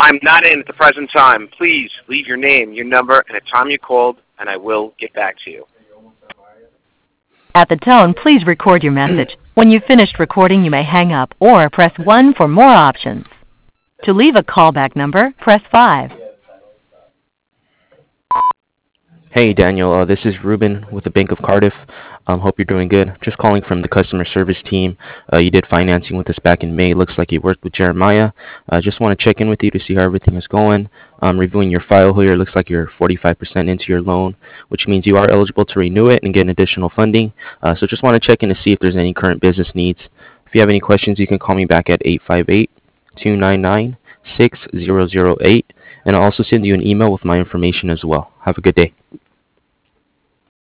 I'm not in at the present time. Please leave your name, your number, and a time you called, and I will get back to you. At the tone, please record your message. When you've finished recording, you may hang up or press 1 for more options. To leave a callback number, press 5. Hey Daniel, this is Ruben with the Bank of Cardiff. Hope you're doing good. Just calling from the customer service team. You did financing with us back in May. Looks like you worked with Jeremiah. Just want to check in with you to see how everything is going. Reviewing your file here, looks like you're 45% into your loan, which means you are eligible to renew it and get additional funding. So just want to check in to see if there's any current business needs. If you have any questions, you can call me back at 858-299-6008, and I'll also send you an email with my information as well. Have a good day.